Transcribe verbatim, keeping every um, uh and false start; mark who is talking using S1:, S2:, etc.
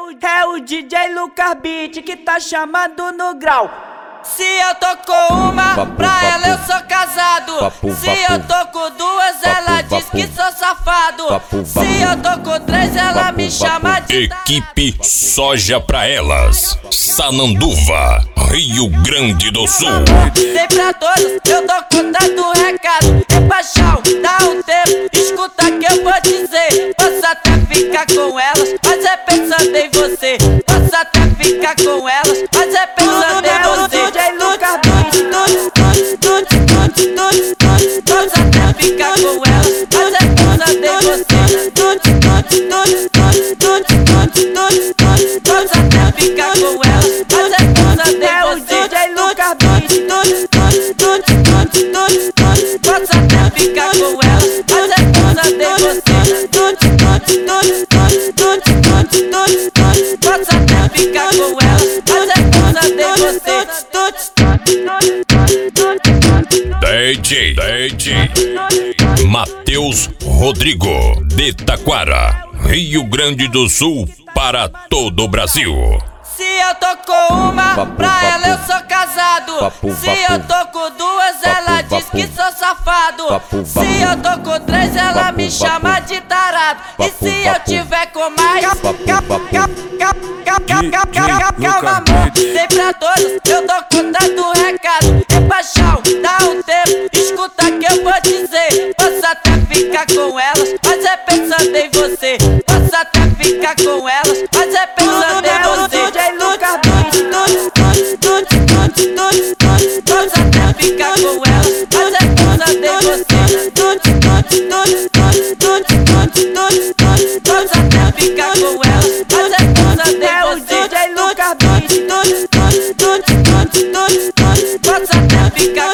S1: o, é o D J Lucas Beat que tá chamando no grau. Se eu tô com uma,
S2: Papo,
S1: pra
S2: papo.
S1: ela eu sou casado.
S2: Papo,
S1: Se
S2: papo.
S1: eu tô com duas, ela
S2: Papo,
S1: diz
S2: papo.
S1: que sou safado.
S2: Papo,
S1: Se
S2: papo.
S1: eu tô com três, ela
S2: Papo,
S1: me
S2: papo.
S1: chama de
S3: Equipe Soja pra Elas, Sananduva, Rio Grande do Sul.
S1: Vem pra todos, eu tô contando recado. É paixão, dá um tempo, escuta que eu vou dizer. Posso até ficar com elas, mas é pensando em você. Posso até ficar com elas, mas é pensando em você. D J Lucas Beat, posso até ficar com elas, mas é pensando em você. Posso até ficar com elas, mas é pensando em você. D J Lucas Beat, posso até ficar com elas, mas é pensando em você. Posso até ficar com elas, mas é pensando em você.
S3: D J, D J Matheus Rodrigo, de Taquara, Rio Grande do Sul, para todo o Brasil.
S1: Se eu tô com uma,
S2: Papo,
S1: pra
S2: papo.
S1: ela eu sou casado.
S2: Papo,
S1: Se
S2: papo.
S1: eu tô com duas, ela
S2: Papo,
S1: diz
S2: papo.
S1: que sou safado.
S2: Papo,
S1: Se
S2: papo.
S1: eu tô com três, ela
S2: Papo,
S1: me
S2: papo.
S1: chama de tarado. E
S2: Papo,
S1: se eu
S2: papo.
S1: tiver com mais,
S2: Papo, papo.
S1: calma amor, vem pra todos, eu tô contando recado. É paixão, dá um tempo, escuta que eu vou dizer. Posso até ficar com elas, mas é pensando em você. Posso até ficar com elas, mas é pensando em você. D J Lucas Beat, posso até ficar com elas, mas é pensando em você. Posso até ficar com elas, mas é pensando em você. D J Lucas Beat, posso até ficar